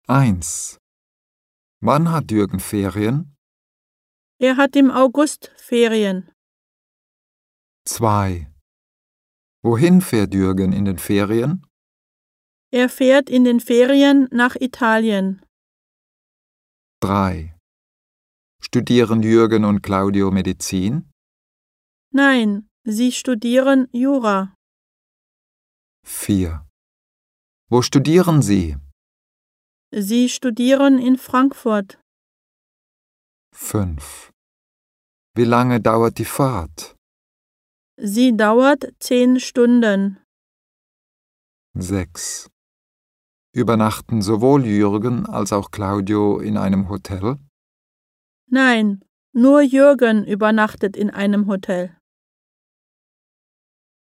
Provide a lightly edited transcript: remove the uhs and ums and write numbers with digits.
1. Wann hat Jürgen Ferien? Er hat im August Ferien. 2. Wohin fährt Jürgen in den Ferien? Er fährt in den Ferien nach Italien. 3. Studieren Jürgen und Claudio Medizin? Nein, sie studieren Jura. 4. Wo studieren Sie? Sie studieren in Frankfurt. 5. Wie lange dauert die Fahrt? Sie dauert 10 Stunden. 6. Übernachten sowohl Jürgen als auch Claudio in einem Hotel? Nein, nur Jürgen übernachtet in einem Hotel.